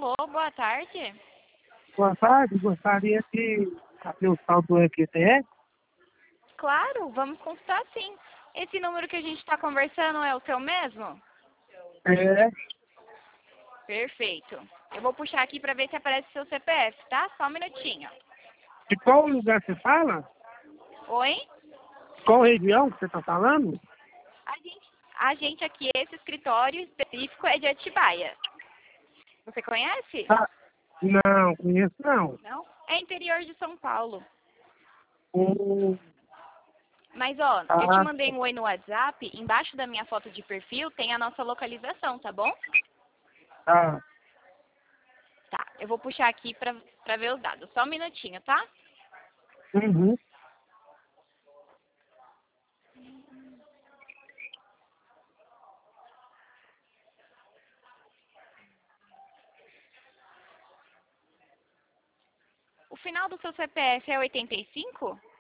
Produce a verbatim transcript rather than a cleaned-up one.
Alô, boa tarde. Boa tarde, gostaria de saber o saldo do F T S. Claro, vamos consultar sim. Esse número que a gente está conversando é o seu mesmo? É, Perfeito. Eu vou puxar aqui para ver se aparece seu C P F, tá? Só um minutinho. de qual lugar você fala? Oi? Qual região que você está falando? A gente, a gente aqui, esse escritório específico é de Atibaia. Você conhece? Ah, não, conheço não. Não? É interior de São Paulo. Hum, Mas, ó, eu te ah, mandei um oi no WhatsApp. Embaixo da minha foto de perfil tem a nossa localização, tá bom? tá. Tá, eu vou puxar aqui pra, pra ver os dados. Só um minutinho, tá? Uhum. O final do seu C P F é oitenta e cinco?